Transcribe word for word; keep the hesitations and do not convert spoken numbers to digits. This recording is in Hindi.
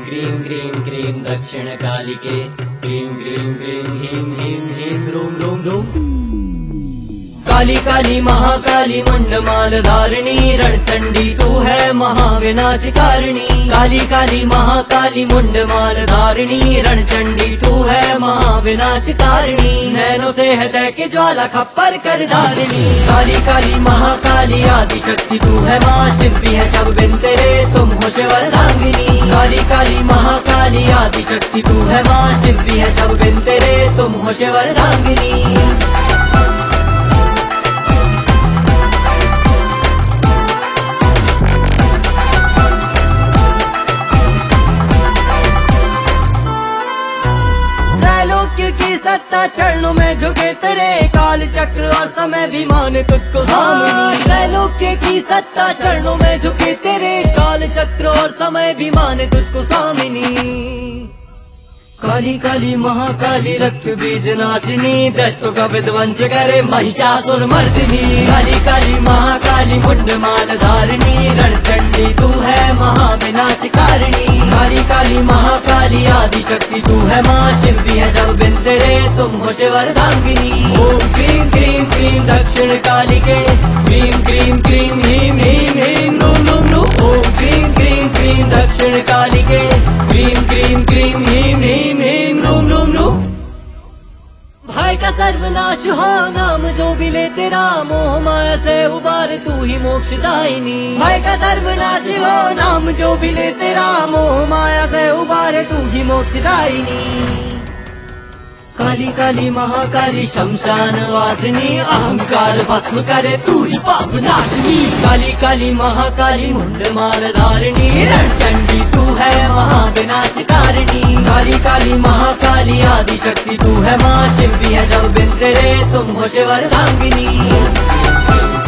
क्रीं क्रीं क्रीं दक्षिण कालिके क्रीं क्रीं क्रीं ह्रीं ह्रीं ह्रीं रूं रूं रूं। काली काली महाकाली मुंडमाल धारिणी रणचंडी तू है महाविनाशकारिणी। काली काली महाकाली मुंडमाल धारिणी रणचंडी तू है महाविनाशकारिणी। नैनों से हृदय की ज्वाला खप्पर कर धारिणी। काली काली महाकाली आदि शक्ति तू है माँ शिल्पी है सब बिन तेरे तुम हो शिवरधांगिनी। काली काली महाकाली आदि शक्ति तू है माँ शिल्पी है सब बिन तेरे तुम हो शिवरधांगिनी। की सत्ता चरणों में झुके तेरे काल चक्र और समय भी माने तुझको स्वामिनी। त्रैलोक्य की सत्ता चरणों में झुके तेरे काल चक्र और समय भी माने तुझको स्वामिनी। काली काली महाकाली रक्त बीज नाशिनी दैत्यों का विध्वंस करे महिषासुर मर्दिनी। काली काली महाकाली मुंडमाल धारिणी रणचंडी तू है महाविनाशकारिणी। काली काली महाकाली आदि शक्ति तू है माँ शिल्पी है जब बिन तेरे तुम हो शिवरधांगिनी। ओम क्रीं क्रीं क्रीं दक्षिण कालिके क्रीं क्रीं क्रीं ह्रीं ह्रीं ह्रीं रूं रूं रूं। ओम क्रीं क्रीं क्रीं दक्षिण कालिके क्रीं क्रीं क्रीं ह्रीं ह्रीं ह्रीं रूं रूं रूं। भय का सर्वनाश हो नाम जो भी ले तेरा मोह माया से उबार तू ही मोक्षदायिनी। भय का सर्वनाश हो नाम जो भी ले तेरा मोह माया से उबार तू ही मोक्षदायिनी। काली काली महाकाली शमशान वासिनी अहंकार भस्म करे तू ही पाप नाशिनी। काली काली महाकाली मुंडमाल धारिणी रणचंडी तू है महाविनाशकारिणी। काली काली महाकाली आदि शक्ति तू है माँ शिल्पी है जब बिन तेरे तुम हो शिवरधांगिनी।